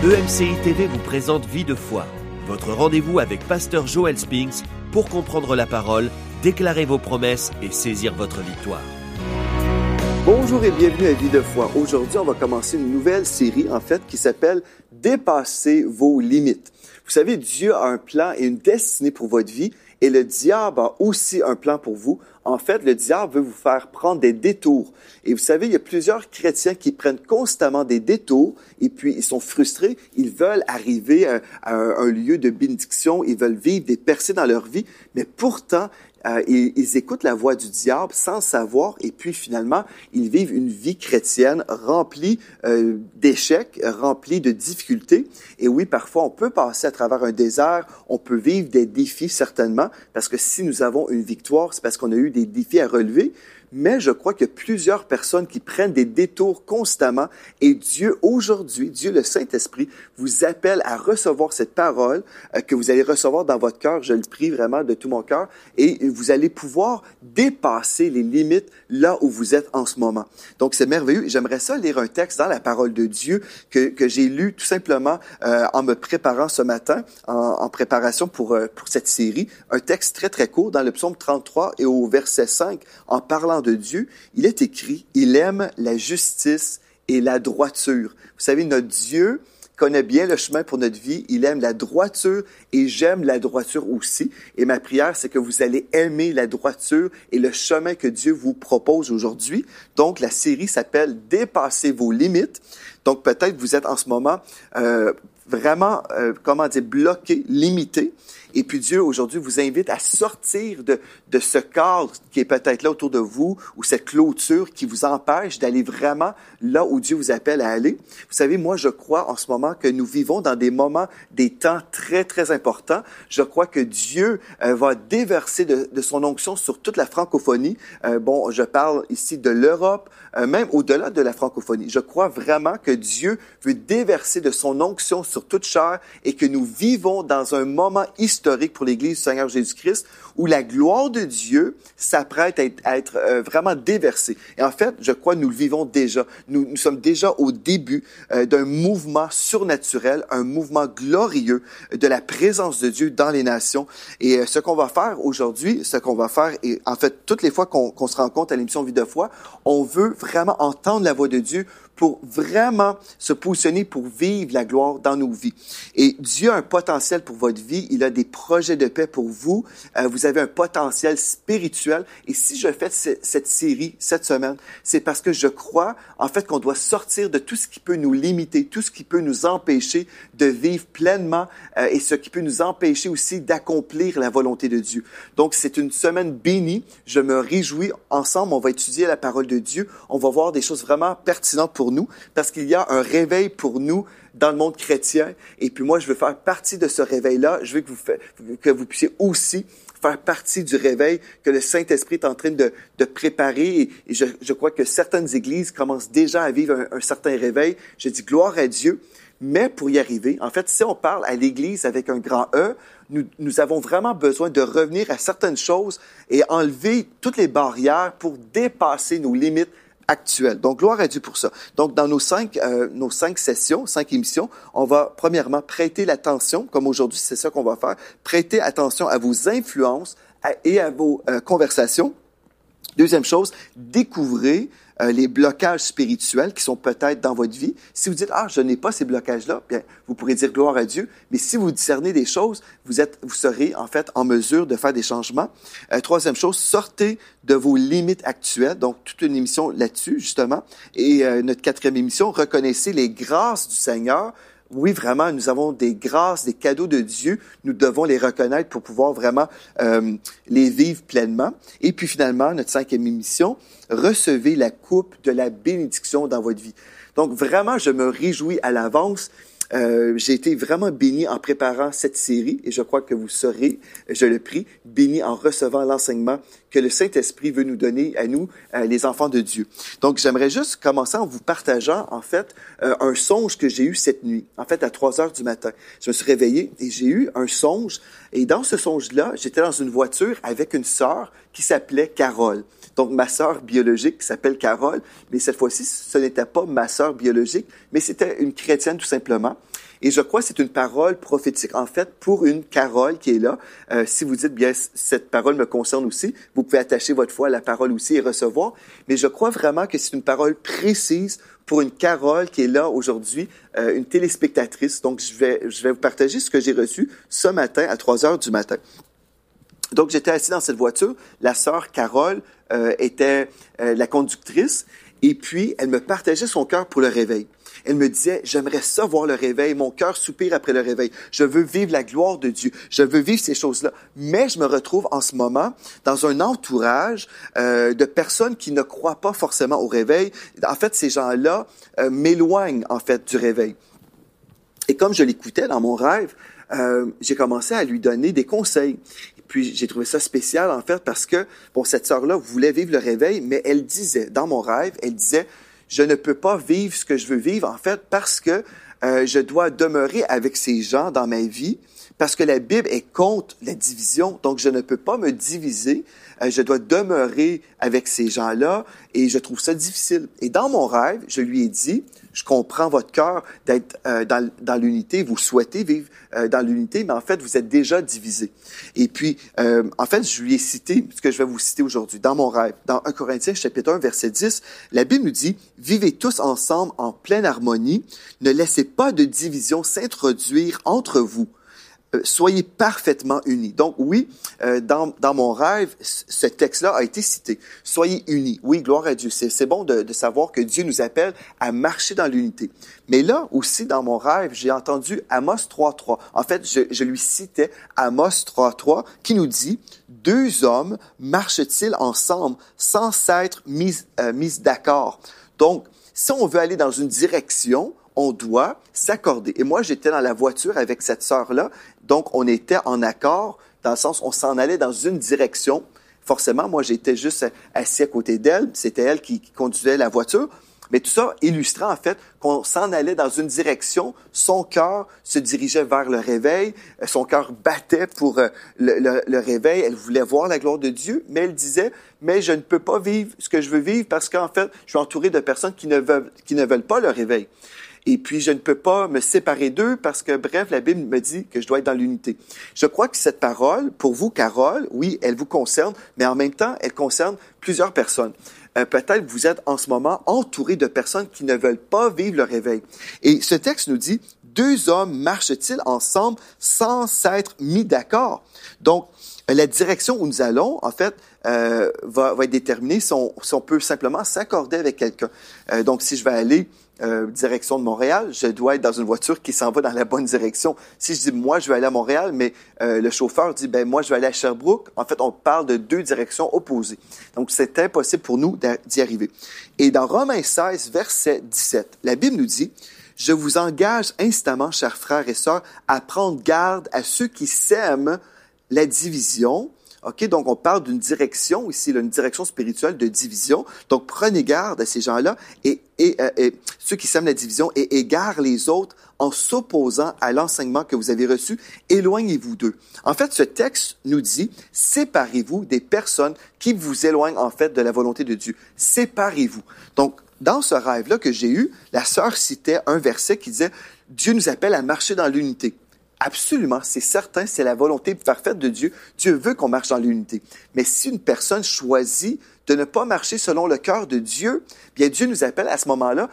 EMCI TV vous présente Vie de foi, votre rendez-vous avec Pasteur Joel Spinks pour comprendre la parole, déclarer vos promesses et saisir votre victoire. Bonjour et bienvenue à Vie de foi. Aujourd'hui, on va commencer une nouvelle série, qui s'appelle « Dépasser vos limites ». Vous savez, Dieu a un plan et une destinée pour votre vie et le diable a aussi un plan pour vous. En fait, le diable veut vous faire prendre des détours. Et vous savez, il y a plusieurs chrétiens qui prennent constamment des détours et puis ils sont frustrés. Ils veulent arriver à un lieu de bénédiction, ils veulent vivre des percées dans leur vie, mais pourtant, ils écoutent la voix du diable sans savoir et puis finalement, ils vivent une vie chrétienne remplie d'échecs, remplie de difficultés. Et oui, parfois, on peut passer à travers un désert, on peut vivre des défis certainement, parce que si nous avons une victoire, c'est parce qu'on a eu des défis à relever. Mais je crois qu'il y a plusieurs personnes qui prennent des détours constamment et Dieu, aujourd'hui, Dieu le Saint-Esprit, vous appelle à recevoir cette parole que vous allez recevoir dans votre cœur. Je le prie vraiment de tout mon cœur et vous allez pouvoir dépasser les limites là où vous êtes en ce moment. Donc, c'est merveilleux. J'aimerais ça lire un texte dans la parole de Dieu que j'ai lu tout simplement en me préparant ce matin, en préparation pour cette série. Un texte très, très court dans le psaume 33 et au verset 5, en parlant de Dieu, il est écrit, il aime la justice et la droiture. Vous savez, notre Dieu connaît bien le chemin pour notre vie, il aime la droiture et j'aime la droiture aussi. Et ma prière, c'est que vous allez aimer la droiture et le chemin que Dieu vous propose aujourd'hui. Donc, la série s'appelle « Dépasser vos limites ». Donc, peut-être vous êtes en ce moment vraiment, bloqué, limité. Et puis Dieu, aujourd'hui, vous invite à sortir de ce cadre qui est peut-être là autour de vous ou cette clôture qui vous empêche d'aller vraiment là où Dieu vous appelle à aller. Vous savez, moi, je crois en ce moment que nous vivons dans des moments, des temps très, très importants. Je crois que Dieu va déverser de son onction sur toute la francophonie. Je parle ici de l'Europe, même au-delà de la francophonie. Je crois vraiment que Dieu veut déverser de son onction sur toute chair et que nous vivons dans un moment historique pour l'Église du Seigneur Jésus-Christ, où la gloire de Dieu s'apprête à être vraiment déversée. Et en fait, je crois que nous le vivons déjà. Nous sommes déjà au début d'un mouvement surnaturel, un mouvement glorieux de la présence de Dieu dans les nations. Et ce qu'on va faire aujourd'hui, et en fait, toutes les fois qu'on se rencontre à l'émission Vie de foi, on veut vraiment entendre la voix de Dieu pour vraiment se positionner pour vivre la gloire dans nos vies. Et Dieu a un potentiel pour votre vie. Il a des projets de paix pour vous. Vous avez un potentiel spirituel. Et si je fais cette série cette semaine, c'est parce que je crois, en fait, qu'on doit sortir de tout ce qui peut nous limiter, tout ce qui peut nous empêcher de vivre pleinement et ce qui peut nous empêcher aussi d'accomplir la volonté de Dieu. Donc, c'est une semaine bénie. Je me réjouis. Ensemble, on va étudier la parole de Dieu. On va voir des choses vraiment pertinentes pour nous, parce qu'il y a un réveil pour nous dans le monde chrétien. Et puis moi, je veux faire partie de ce réveil-là. Je veux que vous puissiez aussi faire partie du réveil que le Saint-Esprit est en train de préparer. Et je crois que certaines églises commencent déjà à vivre un certain réveil. Je dis gloire à Dieu. Mais pour y arriver, en fait, si on parle à l'Église avec un grand E, nous avons vraiment besoin de revenir à certaines choses et enlever toutes les barrières pour dépasser nos limites actuelles. Donc, gloire à Dieu pour ça. Donc, dans nos cinq sessions, 5 émissions, on va premièrement prêter l'attention, comme aujourd'hui, c'est ça qu'on va faire, prêter attention à vos influences et à vos conversations. Deuxième chose, découvrez les blocages spirituels qui sont peut-être dans votre vie. Si vous dites « Ah, je n'ai pas ces blocages-là », bien, vous pourrez dire gloire à Dieu. Mais si vous discernez des choses, vous serez en fait en mesure de faire des changements. Troisième chose, sortez de vos limites actuelles. Donc, toute une émission là-dessus, justement. Et notre 4e émission, reconnaissez les grâces du Seigneur. Oui, vraiment, nous avons des grâces, des cadeaux de Dieu. Nous devons les reconnaître pour pouvoir vraiment les vivre pleinement. Et puis finalement, notre 5e émission, recevez la coupe de la bénédiction dans votre vie. Donc vraiment, je me réjouis à l'avance. J'ai été vraiment béni en préparant cette série et je crois que vous serez, je le prie, béni en recevant l'enseignement que le Saint-Esprit veut nous donner à nous, les enfants de Dieu. Donc, j'aimerais juste commencer en vous partageant, en fait, un songe que j'ai eu cette nuit. En fait, à 3 heures du matin. Je me suis réveillé et j'ai eu un songe. Et dans ce songe-là, j'étais dans une voiture avec une sœur qui s'appelait Carole. Donc, ma sœur biologique s'appelle Carole, mais cette fois-ci, ce n'était pas ma sœur biologique, mais c'était une chrétienne tout simplement. Et je crois que c'est une parole prophétique, en fait, pour une Carole qui est là. Si vous dites, bien, cette parole me concerne aussi, vous pouvez attacher votre foi à la parole aussi et recevoir. Mais je crois vraiment que c'est une parole précise pour une Carole qui est là aujourd'hui, une téléspectatrice. Donc, je vais vous partager ce que j'ai reçu ce matin à 3 heures du matin. Donc, j'étais assis dans cette voiture. La sœur Carole était la conductrice. Et puis, elle me partageait son cœur pour le réveil. Elle me disait, j'aimerais ça voir le réveil, mon cœur soupire après le réveil. Je veux vivre la gloire de Dieu. Je veux vivre ces choses-là. Mais je me retrouve en ce moment dans un entourage de personnes qui ne croient pas forcément au réveil. En fait, ces gens-là m'éloignent, en fait, du réveil. Et comme je l'écoutais dans mon rêve, j'ai commencé à lui donner des conseils. Puis j'ai trouvé ça spécial, en fait, parce que, bon, cette sœur-là voulait vivre le réveil, mais elle disait, dans mon rêve, elle disait, je ne peux pas vivre ce que je veux vivre, en fait, parce que je dois demeurer avec ces gens dans ma vie, parce que la Bible est contre la division, donc je ne peux pas me diviser, je dois demeurer avec ces gens-là, et je trouve ça difficile. Et dans mon rêve, je lui ai dit, je comprends votre cœur d'être dans l'unité, vous souhaitez vivre dans l'unité, mais en fait, vous êtes déjà divisés. Et puis, en fait, je lui ai cité ce que je vais vous citer aujourd'hui, dans mon rêve. Dans 1 Corinthiens, chapitre 1, verset 10, la Bible nous dit, « Vivez tous ensemble en pleine harmonie, ne laissez pas de division s'introduire entre vous. » Soyez parfaitement unis. Donc oui, dans mon rêve, ce texte-là a été cité. Soyez unis. Oui, gloire à Dieu. C'est bon de savoir que Dieu nous appelle à marcher dans l'unité. Mais là aussi, dans mon rêve, j'ai entendu Amos 3.3. En fait, je lui citais Amos 3.3 qui nous dit « Deux hommes marchent-ils ensemble sans s'être mis d'accord? » Donc, si on veut aller dans une direction, on doit s'accorder. Et moi, j'étais dans la voiture avec cette sœur-là, donc on était en accord, dans le sens on s'en allait dans une direction. Forcément, moi, j'étais juste assis à côté d'elle, c'était elle qui conduisait la voiture. Mais tout ça illustrait en fait qu'on s'en allait dans une direction, son cœur se dirigeait vers le réveil, son cœur battait pour le réveil, elle voulait voir la gloire de Dieu, mais elle disait, mais je ne peux pas vivre ce que je veux vivre parce qu'en fait, je suis entouré de personnes qui ne veulent pas le réveil. Et puis, je ne peux pas me séparer d'eux parce que, bref, la Bible me dit que je dois être dans l'unité. Je crois que cette parole, pour vous, Carole, oui, elle vous concerne, mais en même temps, elle concerne plusieurs personnes. Peut-être vous êtes en ce moment entouré de personnes qui ne veulent pas vivre le réveil. Et ce texte nous dit, « Deux hommes marchent-ils ensemble sans s'être mis d'accord? » Donc, la direction où nous allons, en fait, va être déterminée si on peut simplement s'accorder avec quelqu'un. Donc, si je vais aller direction de Montréal, je dois être dans une voiture qui s'en va dans la bonne direction. Si je dis, moi, je vais aller à Montréal, mais le chauffeur dit, ben moi, je vais aller à Sherbrooke, en fait, on parle de deux directions opposées. Donc, c'est impossible pour nous d'y arriver. Et dans Romains 16, verset 17, la Bible nous dit, « Je vous engage instamment, chers frères et sœurs, à prendre garde à ceux qui sèment la division. » OK, donc on parle d'une direction ici, là, une direction spirituelle de division. Donc prenez garde à ces gens-là et ceux qui sèment la division et égarent les autres en s'opposant à l'enseignement que vous avez reçu. Éloignez-vous d'eux. En fait, ce texte nous dit, séparez-vous des personnes qui vous éloignent en fait de la volonté de Dieu. Séparez-vous. Donc, dans ce rêve-là que j'ai eu, la sœur citait un verset qui disait, Dieu nous appelle à marcher dans l'unité. Absolument, c'est certain, c'est la volonté parfaite de Dieu. Dieu veut qu'on marche dans l'unité. Mais si une personne choisit de ne pas marcher selon le cœur de Dieu, bien Dieu nous appelle à ce moment-là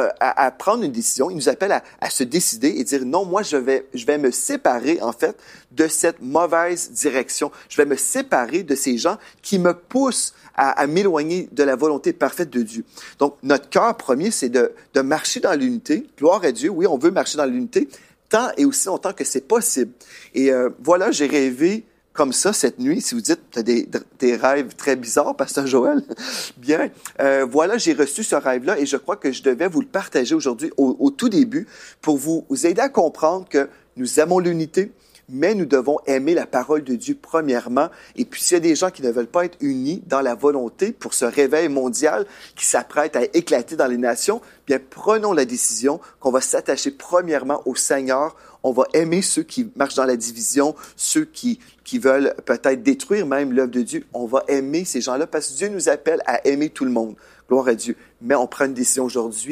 à prendre une décision. Il nous appelle à se décider et dire non, moi je vais me séparer en fait de cette mauvaise direction. Je vais me séparer de ces gens qui me poussent à m'éloigner de la volonté parfaite de Dieu. Donc notre cœur premier, c'est de marcher dans l'unité. Gloire à Dieu, oui, on veut marcher dans l'unité, tant et aussi longtemps que c'est possible. Et voilà, j'ai rêvé comme ça cette nuit. Si vous dites, tu as des rêves très bizarres, Pasteur Joël, bien, voilà, j'ai reçu ce rêve-là et je crois que je devais vous le partager aujourd'hui au tout début pour vous aider à comprendre que nous aimons l'unité, mais nous devons aimer la parole de Dieu premièrement. Et puis, s'il y a des gens qui ne veulent pas être unis dans la volonté pour ce réveil mondial qui s'apprête à éclater dans les nations, bien, prenons la décision qu'on va s'attacher premièrement au Seigneur. On va aimer ceux qui marchent dans la division, ceux qui veulent peut-être détruire même l'œuvre de Dieu. On va aimer ces gens-là parce que Dieu nous appelle à aimer tout le monde. Gloire à Dieu. Mais on prend une décision aujourd'hui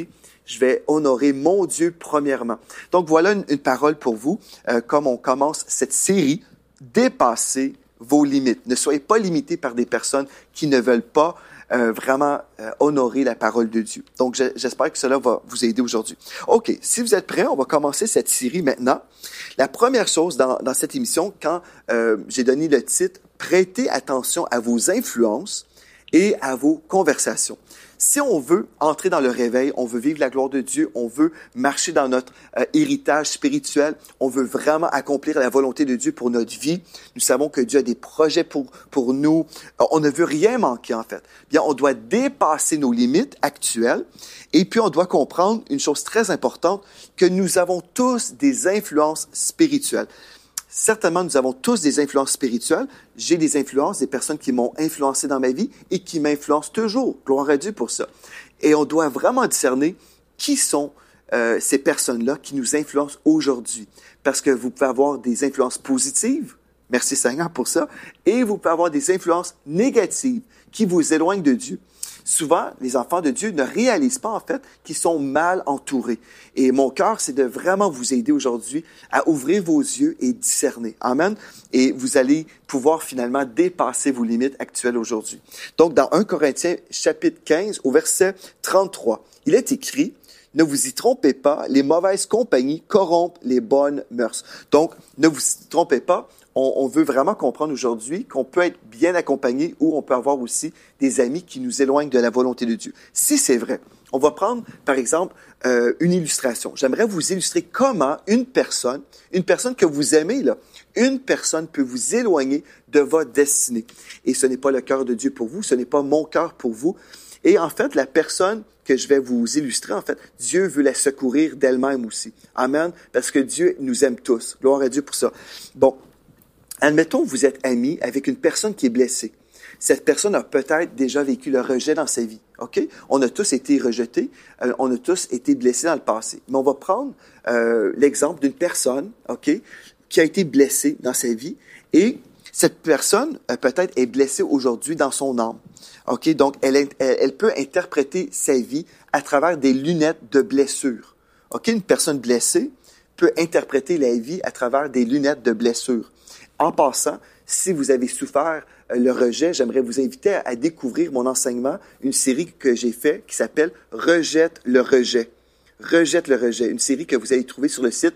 je vais honorer mon Dieu premièrement. Donc voilà une parole pour vous, comme on commence cette série, dépasser vos limites. Ne soyez pas limités par des personnes qui ne veulent pas vraiment honorer la parole de Dieu. Donc, j'espère que cela va vous aider aujourd'hui. OK, si vous êtes prêts, on va commencer cette série maintenant. La première chose dans cette émission, quand j'ai donné le titre « Prêtez attention à vos influences et à vos conversations ». Si on veut entrer dans le réveil, on veut vivre la gloire de Dieu, on veut marcher dans notre héritage spirituel, on veut vraiment accomplir la volonté de Dieu pour notre vie. Nous savons que Dieu a des projets pour nous. On ne veut rien manquer, en fait. Bien, on doit dépasser nos limites actuelles et puis on doit comprendre une chose très importante, que nous avons tous des influences spirituelles. Certainement, nous avons tous des influences spirituelles. J'ai des influences, des personnes qui m'ont influencé dans ma vie et qui m'influencent toujours. Gloire à Dieu pour ça. Et on doit vraiment discerner qui sont ces personnes-là qui nous influencent aujourd'hui. Parce que vous pouvez avoir des influences positives, merci Seigneur pour ça, et vous pouvez avoir des influences négatives qui vous éloignent de Dieu. Souvent, les enfants de Dieu ne réalisent pas, en fait, qu'ils sont mal entourés. Et mon cœur, c'est de vraiment vous aider aujourd'hui à ouvrir vos yeux et discerner. Amen. Et vous allez pouvoir finalement dépasser vos limites actuelles aujourd'hui. Donc, dans 1 Corinthiens, chapitre 15, au verset 33, il est écrit « Ne vous y trompez pas, les mauvaises compagnies corrompent les bonnes mœurs. » Donc, ne vous y trompez pas. On veut vraiment comprendre aujourd'hui qu'on peut être bien accompagné ou on peut avoir aussi des amis qui nous éloignent de la volonté de Dieu. Si c'est vrai, on va prendre, par exemple, une illustration. J'aimerais vous illustrer comment une personne que vous aimez, là, une personne peut vous éloigner de votre destinée. Et ce n'est pas le cœur de Dieu pour vous, ce n'est pas mon cœur pour vous. Et en fait, la personne que je vais vous illustrer, en fait, Dieu veut la secourir d'elle-même aussi. Amen. Parce que Dieu nous aime tous. Gloire à Dieu pour ça. Bon. Admettons que vous êtes ami avec une personne qui est blessée. Cette personne a peut-être déjà vécu le rejet dans sa vie. OK? On a tous été rejetés, on a tous été blessés dans le passé. Mais on va prendre l'exemple d'une personne, OK, qui a été blessée dans sa vie et cette personne peut-être est blessée aujourd'hui dans son âme. OK? Donc, elle peut interpréter sa vie à travers des lunettes de blessure. OK? Une personne blessée peut interpréter la vie à travers des lunettes de blessure. En passant, si vous avez souffert le rejet, j'aimerais vous inviter à découvrir mon enseignement, une série que j'ai faite qui s'appelle « Rejette le rejet ». Rejette le rejet, une série que vous allez trouver sur le site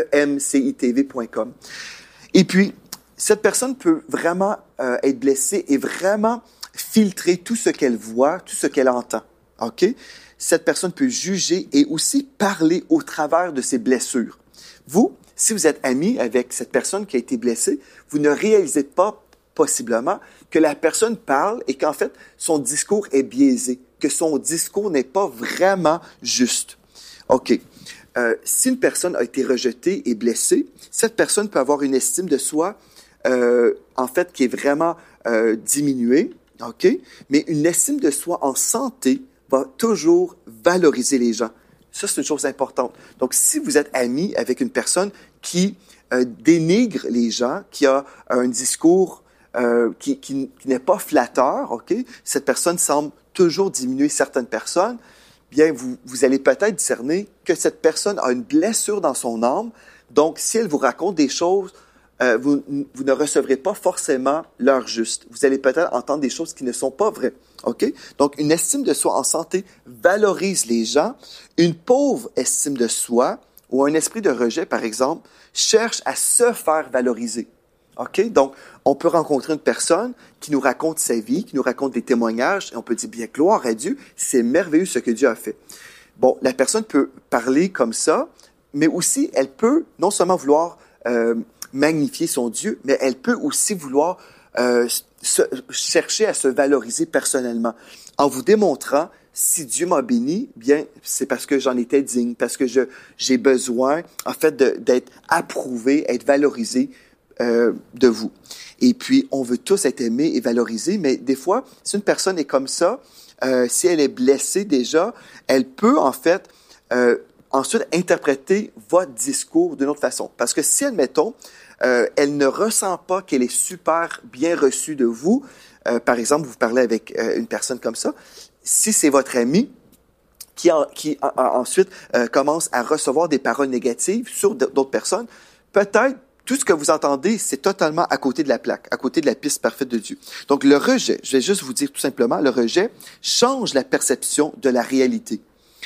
emcitv.com. Et puis, cette personne peut vraiment être blessée et vraiment filtrer tout ce qu'elle voit, tout ce qu'elle entend. OK? Cette personne peut juger et aussi parler au travers de ses blessures. Vous, si vous êtes ami avec cette personne qui a été blessée, vous ne réalisez pas possiblement que la personne parle et qu'en fait, son discours est biaisé, que son discours n'est pas vraiment juste. OK. Si une personne a été rejetée et blessée, cette personne peut avoir une estime de soi, en fait, qui est vraiment diminuée, OK? Mais une estime de soi en santé va toujours valoriser les gens. Ça, c'est une chose importante. Donc, si vous êtes ami avec une personne qui dénigre les gens, qui a un discours qui n'est pas flatteur, OK? Cette personne semble toujours diminuer certaines personnes, bien, vous allez peut-être discerner que cette personne a une blessure dans son âme. Donc, si elle vous raconte des choses, vous ne recevrez pas forcément l'heure juste. Vous allez peut-être entendre des choses qui ne sont pas vraies. OK? Donc, une estime de soi en santé valorise les gens. Une pauvre estime de soi ou un esprit de rejet, par exemple, cherche à se faire valoriser. OK? Donc, on peut rencontrer une personne qui nous raconte sa vie, qui nous raconte des témoignages, et on peut dire, bien, gloire à Dieu, c'est merveilleux ce que Dieu a fait. Bon, la personne peut parler comme ça, mais aussi, elle peut non seulement vouloir magnifier son Dieu, mais elle peut aussi vouloir chercher à se valoriser personnellement, en vous démontrant, si Dieu m'a béni, bien, c'est parce que j'en étais digne, parce que j'ai besoin, en fait, d'être approuvé, être valorisé de vous. Et puis, on veut tous être aimés et valorisés, mais des fois, si une personne est comme ça, si elle est blessée déjà, elle peut, en fait, ensuite interpréter votre discours d'une autre façon. Parce que si, admettons, elle ne ressent pas qu'elle est super bien reçue de vous, par exemple, vous parlez avec une personne comme ça, si c'est votre ami, ensuite commence à recevoir des paroles négatives sur d'autres personnes, peut-être tout ce que vous entendez, c'est totalement à côté de la plaque, à côté de la piste parfaite de Dieu. Donc le rejet, je vais juste vous dire tout simplement, le rejet change la perception de la réalité.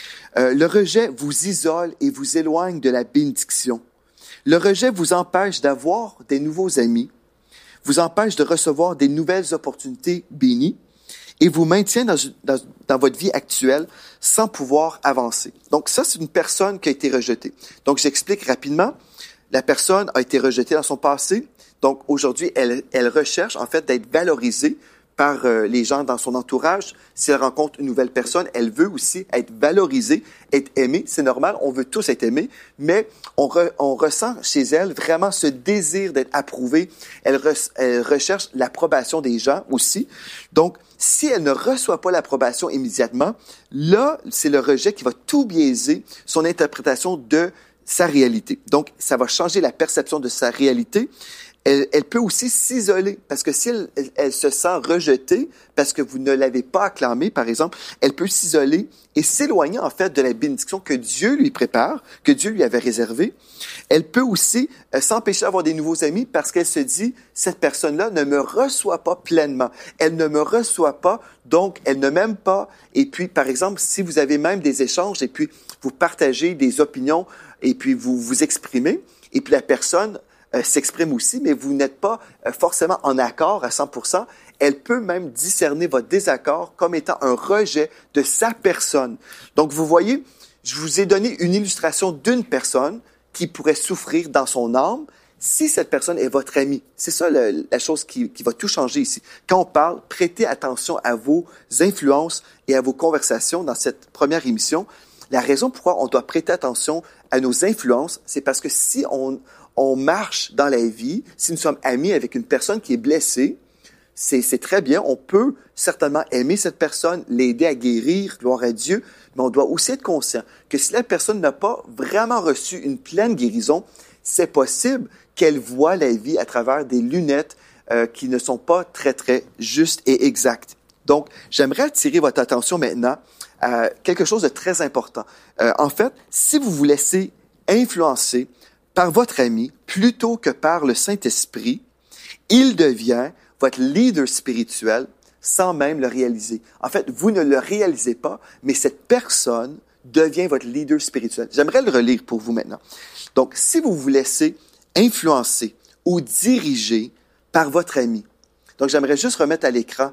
Le rejet vous isole et vous éloigne de la bénédiction. Le rejet vous empêche d'avoir des nouveaux amis, vous empêche de recevoir des nouvelles opportunités bénies, et vous maintient dans votre vie actuelle sans pouvoir avancer. Donc ça, c'est une personne qui a été rejetée. Donc j'explique rapidement. La personne a été rejetée dans son passé. Donc aujourd'hui, elle recherche en fait d'être valorisée par les gens dans son entourage. Si elle rencontre une nouvelle personne, elle veut aussi être valorisée, être aimée. C'est normal, on veut tous être aimés, mais on ressent chez elle vraiment ce désir d'être approuvée. Elle recherche l'approbation des gens aussi. Donc, si elle ne reçoit pas l'approbation immédiatement, là, c'est le rejet qui va tout biaiser son interprétation de sa réalité. Donc, ça va changer la perception de sa réalité. Elle peut aussi s'isoler, parce que si elle se sent rejetée, parce que vous ne l'avez pas acclamée, par exemple, elle peut s'isoler et s'éloigner, en fait, de la bénédiction que Dieu lui prépare, que Dieu lui avait réservée. Elle peut aussi s'empêcher d'avoir des nouveaux amis parce qu'elle se dit, cette personne-là ne me reçoit pas pleinement. Elle ne me reçoit pas, donc elle ne m'aime pas. Et puis, par exemple, si vous avez même des échanges et puis vous partagez des opinions et puis vous vous exprimez, et puis la personne s'exprime aussi, mais vous n'êtes pas forcément en accord à 100%, elle peut même discerner votre désaccord comme étant un rejet de sa personne. Donc, vous voyez, je vous ai donné une illustration d'une personne qui pourrait souffrir dans son âme si cette personne est votre ami. C'est ça la chose qui va tout changer ici. Quand on parle, prêtez attention à vos influences et à vos conversations dans cette première émission. La raison pourquoi on doit prêter attention à nos influences, c'est parce que si on marche dans la vie, si nous sommes amis avec une personne qui est blessée, c'est très bien. On peut certainement aimer cette personne, l'aider à guérir, gloire à Dieu, mais on doit aussi être conscient que si la personne n'a pas vraiment reçu une pleine guérison, c'est possible qu'elle voit la vie à travers des lunettes qui ne sont pas très, très justes et exactes. Donc, j'aimerais attirer votre attention maintenant à quelque chose de très important. En fait, si vous vous laissez influencer par votre ami plutôt que par le Saint-Esprit, il devient votre leader spirituel sans même le réaliser. En fait, vous ne le réalisez pas, mais cette personne devient votre leader spirituel. J'aimerais le relire pour vous maintenant. Donc, si vous vous laissez influencer ou diriger par votre ami, donc j'aimerais juste remettre à l'écran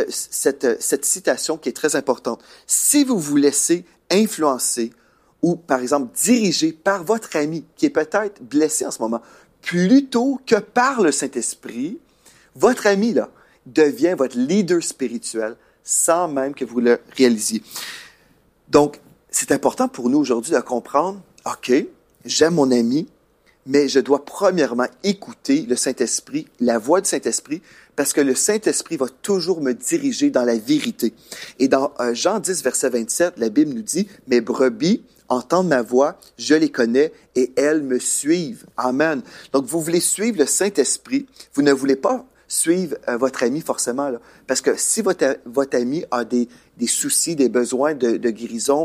cette citation qui est très importante. Si vous vous laissez influencer ou, par exemple, dirigé par votre ami qui est peut-être blessé en ce moment, plutôt que par le Saint-Esprit, votre ami, là, devient votre leader spirituel sans même que vous le réalisiez. Donc, c'est important pour nous aujourd'hui de comprendre, OK, j'aime mon ami, mais je dois premièrement écouter le Saint-Esprit, la voix du Saint-Esprit, parce que le Saint-Esprit va toujours me diriger dans la vérité. Et dans Jean 10, verset 27, la Bible nous dit, « Mes brebis entendent ma voix, je les connais et elles me suivent. » Amen. Donc, vous voulez suivre le Saint-Esprit, vous ne voulez pas suivre votre ami forcément, là, parce que si votre ami a des soucis, des besoins de guérison,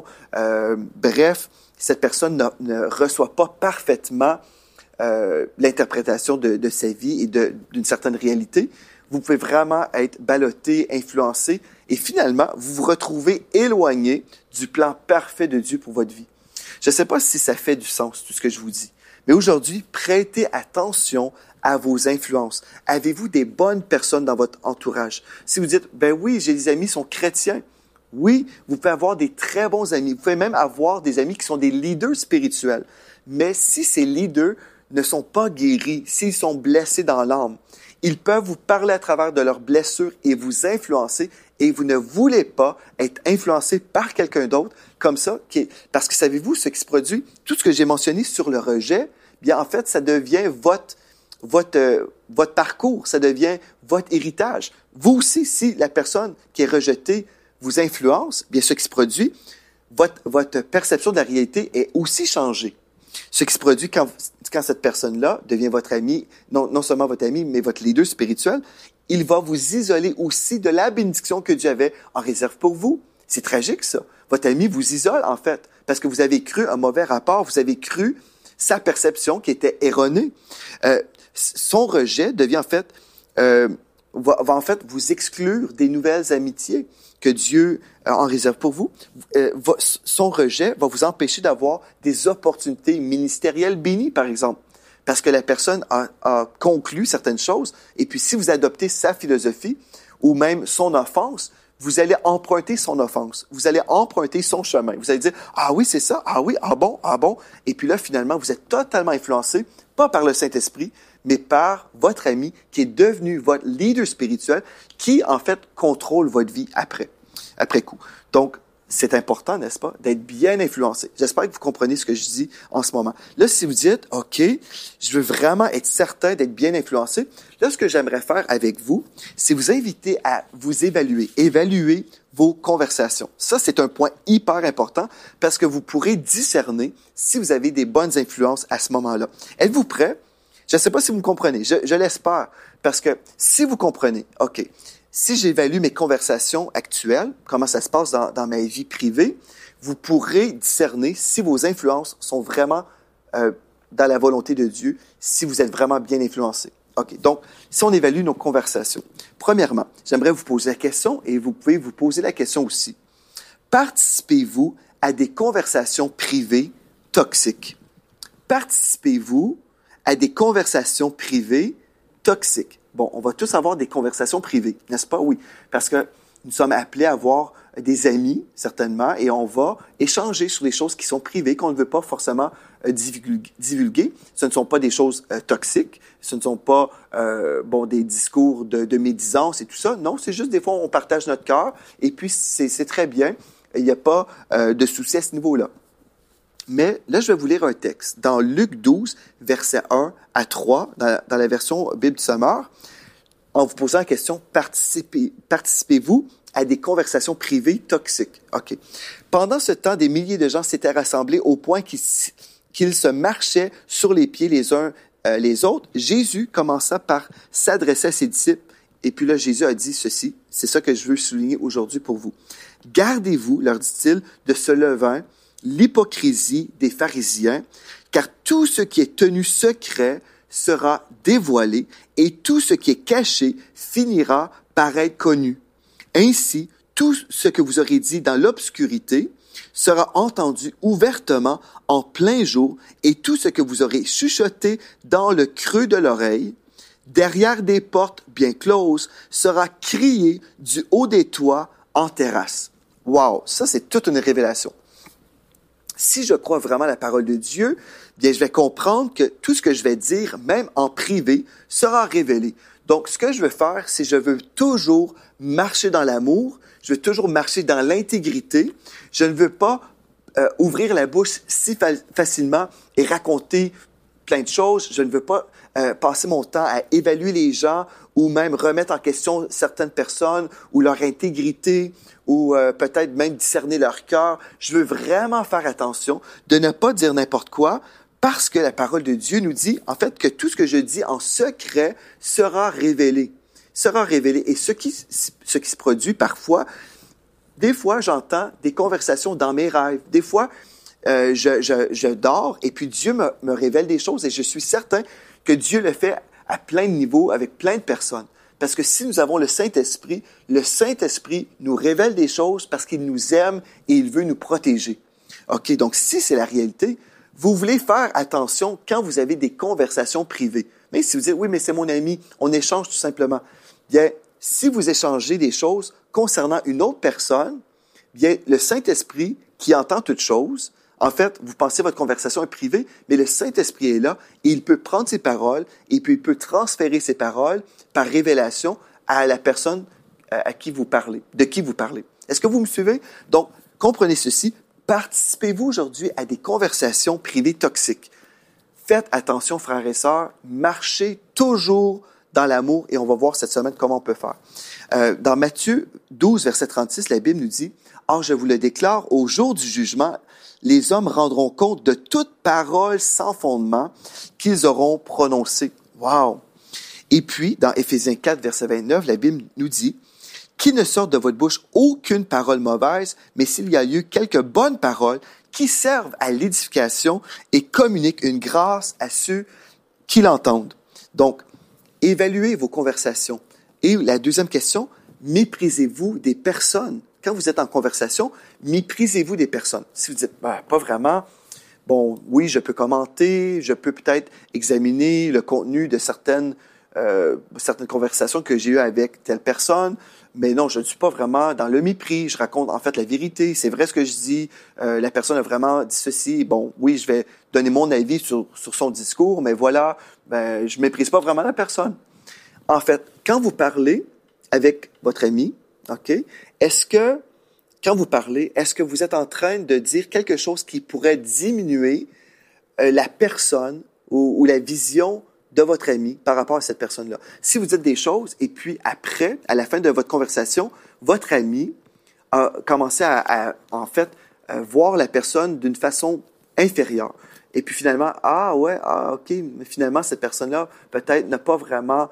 bref, cette personne ne reçoit pas parfaitement l'interprétation de sa vie et d'une certaine réalité, vous pouvez vraiment être ballotté, influencé, et finalement, vous vous retrouvez éloigné du plan parfait de Dieu pour votre vie. Je ne sais pas si ça fait du sens, tout ce que je vous dis, mais aujourd'hui, prêtez attention à vos influences. Avez-vous des bonnes personnes dans votre entourage? Si vous dites, ben oui, j'ai des amis qui sont chrétiens, oui, vous pouvez avoir des très bons amis. Vous pouvez même avoir des amis qui sont des leaders spirituels. Mais si ces leaders ne sont pas guéris, s'ils sont blessés dans l'âme, ils peuvent vous parler à travers de leurs blessures et vous influencer, et vous ne voulez pas être influencé par quelqu'un d'autre comme ça. Parce que savez-vous ce qui se produit? Tout ce que j'ai mentionné sur le rejet, bien en fait, ça devient votre parcours, ça devient votre héritage. Vous aussi, si la personne qui est rejetée vous influence, bien ce qui se produit, votre perception de la réalité est aussi changée. Ce qui se produit quand cette personne-là devient votre ami, non seulement votre ami, mais votre leader spirituel, il va vous isoler aussi de la bénédiction que Dieu avait en réserve pour vous. C'est tragique, ça. Votre ami vous isole, en fait, parce que vous avez cru un mauvais rapport, vous avez cru sa perception qui était erronée. Son rejet devient, en fait, va en fait vous exclure des nouvelles amitiés que Dieu en réserve pour vous. Son rejet va vous empêcher d'avoir des opportunités ministérielles bénies, par exemple, parce que la personne a conclu certaines choses, et puis si vous adoptez sa philosophie ou même son offense, vous allez emprunter son offense, vous allez emprunter son chemin. Vous allez dire « Ah oui, c'est ça, ah oui, ah bon », et puis là, finalement, vous êtes totalement influencé, pas par le Saint-Esprit, mais par votre ami qui est devenu votre leader spirituel, qui, en fait, contrôle votre vie après coup. Donc, c'est important, n'est-ce pas, d'être bien influencé. J'espère que vous comprenez ce que je dis en ce moment. Là, si vous dites, OK, je veux vraiment être certain d'être bien influencé, là, ce que j'aimerais faire avec vous, c'est vous inviter à vous évaluer vos conversations. Ça, c'est un point hyper important parce que vous pourrez discerner si vous avez des bonnes influences à ce moment-là. Êtes-vous prêts? Je ne sais pas si vous me comprenez. Je l'espère. Parce que si vous comprenez, OK, si j'évalue mes conversations actuelles, comment ça se passe dans ma vie privée, vous pourrez discerner si vos influences sont vraiment dans la volonté de Dieu, si vous êtes vraiment bien influencé. OK, donc, si on évalue nos conversations, premièrement, j'aimerais vous poser la question et vous pouvez vous poser la question aussi. Participez-vous à des conversations privées toxiques? Participez-vous à des conversations privées toxiques? Bon, on va tous avoir des conversations privées, n'est-ce pas? Oui, parce que nous sommes appelés à avoir des amis, certainement, et on va échanger sur des choses qui sont privées, qu'on ne veut pas forcément divulguer. Ce ne sont pas des choses toxiques, ce ne sont pas des discours de médisance et tout ça. Non, c'est juste des fois, on partage notre cœur, et puis c'est très bien. Il n'y a pas de souci à ce niveau-là. Mais là, je vais vous lire un texte dans Luc 12, versets 1 à 3, dans la version Bible du Sommeur, en vous posant la question, participez-vous à des conversations privées toxiques? OK. Pendant ce temps, des milliers de gens s'étaient rassemblés au point qu'ils se marchaient sur les pieds les uns les autres. Jésus commença par s'adresser à ses disciples. Et puis là, Jésus a dit ceci, c'est ça que je veux souligner aujourd'hui pour vous. « Gardez-vous, leur dit-il, de ce levain, l'hypocrisie des pharisiens, car tout ce qui est tenu secret sera dévoilé et tout ce qui est caché finira par être connu. Ainsi, tout ce que vous aurez dit dans l'obscurité sera entendu ouvertement en plein jour et tout ce que vous aurez chuchoté dans le creux de l'oreille, derrière des portes bien closes, sera crié du haut des toits en terrasse. » Wow, ça c'est toute une révélation. Si je crois vraiment à la parole de Dieu, bien, je vais comprendre que tout ce que je vais dire, même en privé, sera révélé. Donc, ce que je veux faire, c'est je veux toujours marcher dans l'amour, je veux toujours marcher dans l'intégrité. Je ne veux pas ouvrir la bouche si facilement et raconter plein de choses. Je ne veux pas passer mon temps à évaluer les gens ou même remettre en question certaines personnes ou leur intégrité ou peut-être même discerner leur cœur. Je veux vraiment faire attention de ne pas dire n'importe quoi parce que la parole de Dieu nous dit, en fait, que tout ce que je dis en secret sera révélé. Sera révélé. Et ce qui se produit parfois, des fois, j'entends des conversations dans mes rêves. Des fois, je dors et puis Dieu me révèle des choses et je suis certain que Dieu le fait à plein de niveaux avec plein de personnes. Parce que si nous avons le Saint-Esprit nous révèle des choses parce qu'il nous aime et il veut nous protéger. OK, donc si c'est la réalité, vous voulez faire attention quand vous avez des conversations privées. Mais si vous dites, oui, mais c'est mon ami, on échange tout simplement. Bien, si vous échangez des choses concernant une autre personne, bien, le Saint-Esprit qui entend toutes choses, en fait, vous pensez votre conversation est privée, mais le Saint-Esprit est là et il peut prendre ses paroles et puis il peut transférer ses paroles par révélation à la personne à qui vous parlez, de qui vous parlez. Est-ce que vous me suivez? Donc, comprenez ceci. Participez-vous aujourd'hui à des conversations privées toxiques. Faites attention, frères et sœurs. Marchez toujours dans l'amour et on va voir cette semaine comment on peut faire. Dans Matthieu 12, verset 36, la Bible nous dit « Or, je vous le déclare, au jour du jugement, les hommes rendront compte de toute parole sans fondement qu'ils auront prononcée. » Wow! Et puis, dans Éphésiens 4, verset 29, la Bible nous dit « qu'il ne sorte de votre bouche aucune parole mauvaise, mais s'il y a eu quelques bonnes paroles qui servent à l'édification et communiquent une grâce à ceux qui l'entendent. Donc, évaluez vos conversations. Et la deuxième question, méprisez-vous des personnes? Quand vous êtes en conversation, méprisez-vous des personnes. Si vous dites, pas vraiment, bon, oui, je peux commenter, je peux peut-être examiner le contenu de certaines conversations que j'ai eues avec telle personne, mais non, je ne suis pas vraiment dans le mépris. Je raconte en fait la vérité. C'est vrai ce que je dis. La personne a vraiment dit ceci. Bon, oui, je vais donner mon avis sur son discours, mais voilà, je méprise pas vraiment la personne. En fait, quand vous parlez avec votre ami, OK, quand vous parlez, est-ce que vous êtes en train de dire quelque chose qui pourrait diminuer la personne ou la vision de votre ami par rapport à cette personne-là? Si vous dites des choses et puis après, à la fin de votre conversation, votre ami a commencé à voir la personne d'une façon inférieure. Et puis finalement, OK, mais finalement, cette personne-là peut-être n'a pas vraiment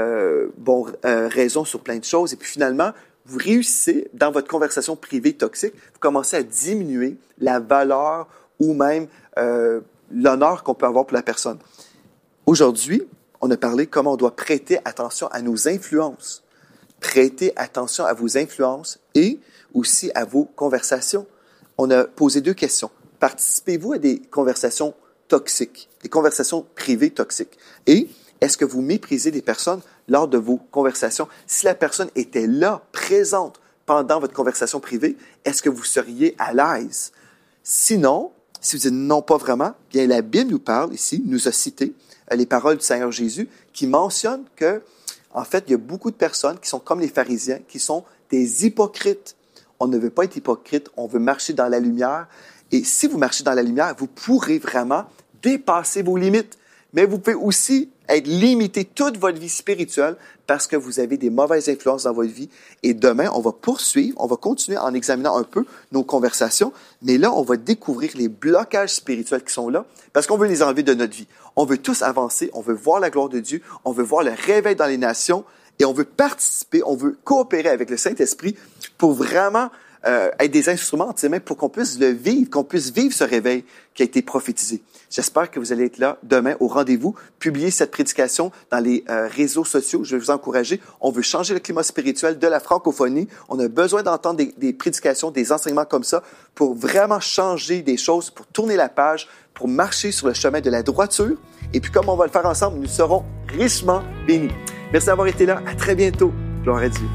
raison sur plein de choses. Et puis finalement, vous réussissez, dans votre conversation privée toxique, vous commencez à diminuer la valeur ou même l'honneur qu'on peut avoir pour la personne. Aujourd'hui, on a parlé comment on doit prêter attention à nos influences. Prêtez attention à vos influences et aussi à vos conversations. On a posé 2 questions. Participez-vous à des conversations toxiques, des conversations privées toxiques? Et est-ce que vous méprisez des personnes lors de vos conversations? Si la personne était là, présente, pendant votre conversation privée, est-ce que vous seriez à l'aise? Sinon, si vous dites non, pas vraiment, bien la Bible nous parle ici, nous a cité les paroles du Seigneur Jésus qui mentionnent que, en fait, il y a beaucoup de personnes qui sont comme les pharisiens, qui sont des hypocrites. On ne veut pas être hypocrite, on veut marcher dans la lumière. Et si vous marchez dans la lumière, vous pourrez vraiment dépasser vos limites. Mais vous pouvez aussi être limité toute votre vie spirituelle parce que vous avez des mauvaises influences dans votre vie. Et demain, on va poursuivre, on va continuer en examinant un peu nos conversations, mais là, on va découvrir les blocages spirituels qui sont là parce qu'on veut les enlever de notre vie. On veut tous avancer, on veut voir la gloire de Dieu, on veut voir le réveil dans les nations et on veut participer, on veut coopérer avec le Saint-Esprit pour vraiment être des instruments entre ses mains pour qu'on puisse le vivre, qu'on puisse vivre ce réveil qui a été prophétisé. J'espère que vous allez être là demain au rendez-vous. Publiez cette prédication dans les réseaux sociaux. Je vais vous encourager. On veut changer le climat spirituel de la francophonie. On a besoin d'entendre des prédications, des enseignements comme ça pour vraiment changer des choses, pour tourner la page, pour marcher sur le chemin de la droiture. Et puis comme on va le faire ensemble, nous serons richement bénis. Merci d'avoir été là. À très bientôt. Gloire à Dieu.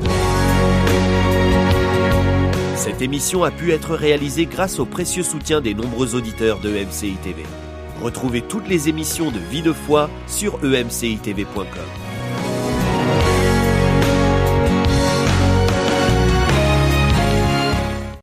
Cette émission a pu être réalisée grâce au précieux soutien des nombreux auditeurs de EMCI TV. Retrouvez toutes les émissions de Vie de foi sur emcitv.com.